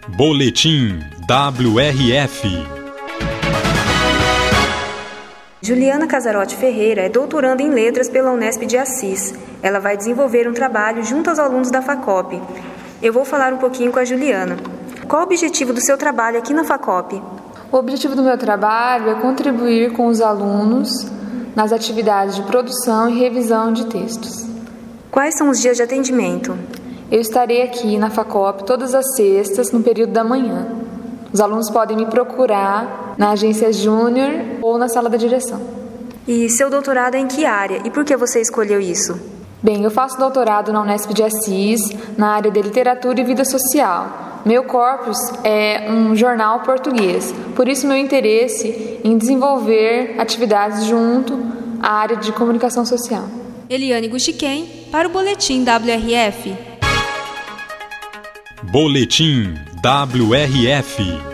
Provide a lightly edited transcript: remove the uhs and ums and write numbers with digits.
Boletim WRF. Juliana Casarotti Ferreira é doutoranda em Letras pela Unesp de Assis. Ela vai desenvolver um trabalho junto aos alunos da FACOP. Eu vou falar um pouquinho com a Juliana. Qual o objetivo do seu trabalho aqui na FACOP? O objetivo do meu trabalho é contribuir com os alunos nas atividades de produção e revisão de textos. Quais são os dias de atendimento? Eu estarei aqui na FACOP todas as sextas, no período da manhã. Os alunos podem me procurar na agência Júnior ou na sala da direção. E seu doutorado é em que área? E por que você escolheu isso? Bem, eu faço doutorado na Unesp de Assis, na área de literatura e vida social. Meu corpus é um jornal português, por isso meu interesse em desenvolver atividades junto à área de comunicação social. Eliane Guxiquem, para o Boletim WRF. Boletim WRF.